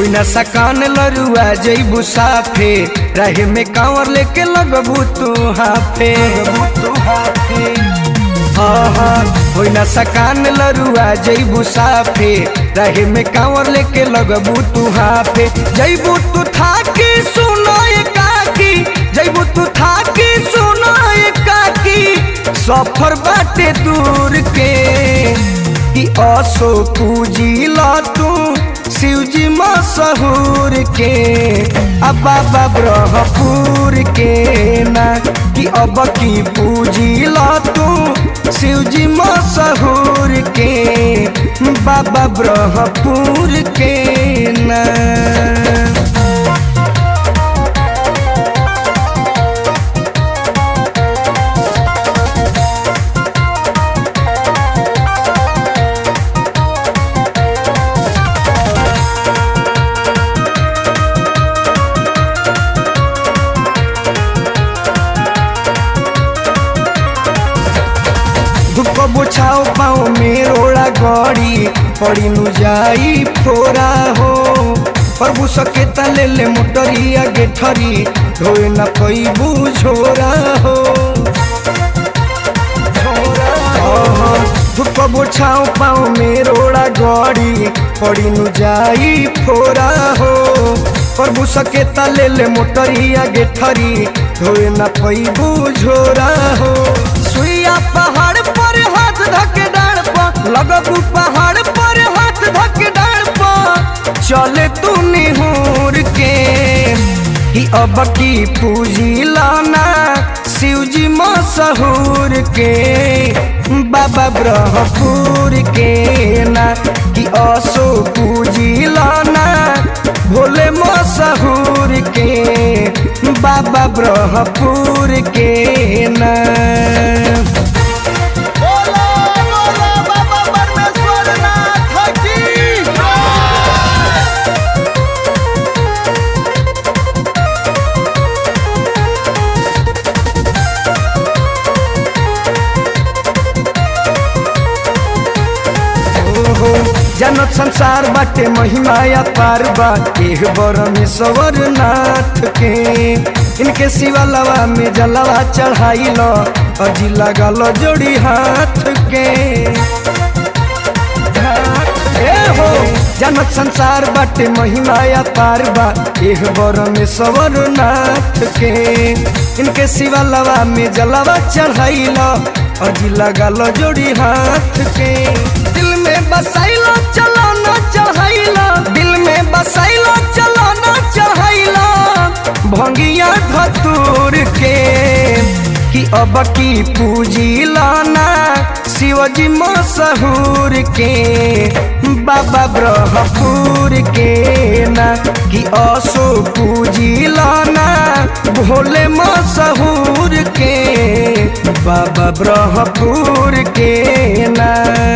होई ना सकान लरुआ जइबू साफे रहे में कांवर लेके लगबू तू हाफे होई ना सकान लरुआ जइबू साफे रहे में कांवर लेके लगबू तू हाफे जइबू तू थाकी सुनो ये काकी जइबू तू थाकी सुनो ये काकी सफर बाटे दूर के कि असो पूजिला तू शिवजी मशहूर के अब बाबा ब्रह्मपुर के ना कि अब की पूजिला तू शिवजी मशहूर के बाबा ब्रह्मपुर के ना। बुछाओ पाओ में रोड़ा गड़ी पड़ी नु जाई फोरा हो प्रभु सकेता ले ले मोटरिया गेठरी धोए न कोई बुझोरा हो धुप बुछाओ पाओ में रोड़ा गड़ी पड़ी नु जाई फोरा हो प्रभु सकेता ले ले मोटरिया गेठरी धोए न कोई बुझोरा हो सुइया पहाड़ पर हाथ धके डाड़ पर लगबू पहाड़ पर हाथ धके डाड़ पर चले तू निहुर के कि अब की पूजी लाना शिवजी मशहूर के बाबा ब्रह्मपुर के ना कि असो पूजी लाना भोले मशहूर के बाबा ब्रह्मपुर के ना। जनत संसार बाटे महिमाया पार बा एह बरमेश्वर नाथ के इनके शिवा लवा में जलवा चढ़ाई लो अजी लगा लो जोड़ी हाथ के हो जनत संसार बाटे महिमाया पार बा एह बरमेश्वर नाथ के इनके शिवा लवा में जलवा चढ़ाई लो अजी लगा लो जोड़ी हाथ के दिल में बसाइलो चलो ना चढ़ाइला दिल में बसाइलो चलो ना चढ़ाइला भंगिया धतूर के कि अब की पूजी लाना शिवजी मशहूर के बाबा ब्रह्मपुर के ना कि असो पूजी लाना भोले मशहूर के बाबा ब्रह्मपुर के ना।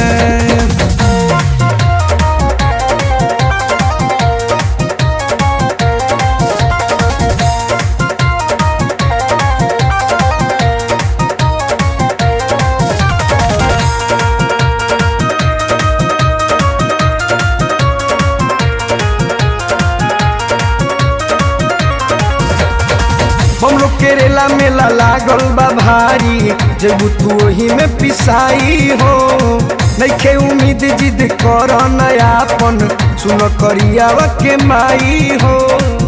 हम लोग केरेला मेला लागल बा भारी जब तू वही में पिसाई हो नइखे उम्मीद जिद कर नयापन सुन करियावा के माई हो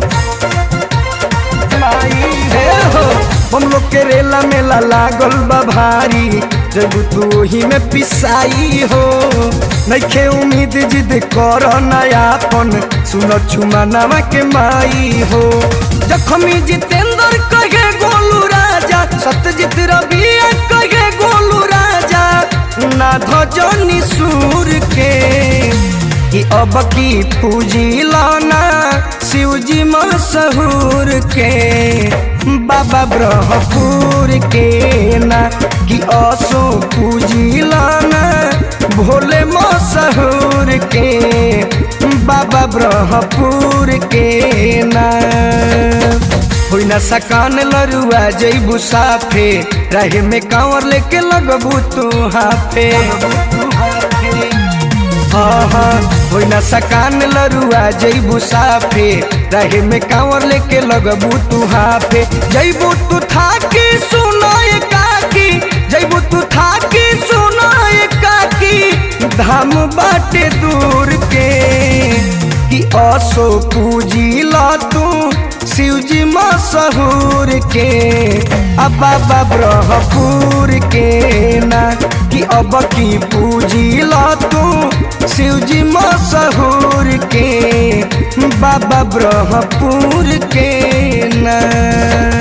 हम लोग केरेला मेला लागल बा भारी जब तू वही में पिसाई हो नइखे उम्मीद जिद कर नयापन सुन छुमानावा के माई हो जखमी जितेंद्र कहे गोलू राजा सत्यजीत रबिया कहे गोलू राजा ना धजनी सूर के कि अब की पूजी लाना शिवजी मशहूर के बाबा ब्रह्मपुर के ना कि असो पूजी लाना भोले मशहूर के बाबा ब्रह्मपुर के ना। होई ना सकान लरुआ जइबू साफे रहे में कांवर लेके लगबू तू हाफे होई ना सकान लरुआ जइबू साफे रहे में कांवर लेके लगबू तू हाफे जइबू तू थाकी सुनाए काकी जइबू तू थाकी सुनाए काकी धाम बाटे दूर के कि असो पूजी ला तू शिवजी मशहूर के अब बाबा ब्रह्मपुर के ना कि अब की पूजी ला तू शिवजी मशहूर के बाबा ब्रह्मपुर के ना।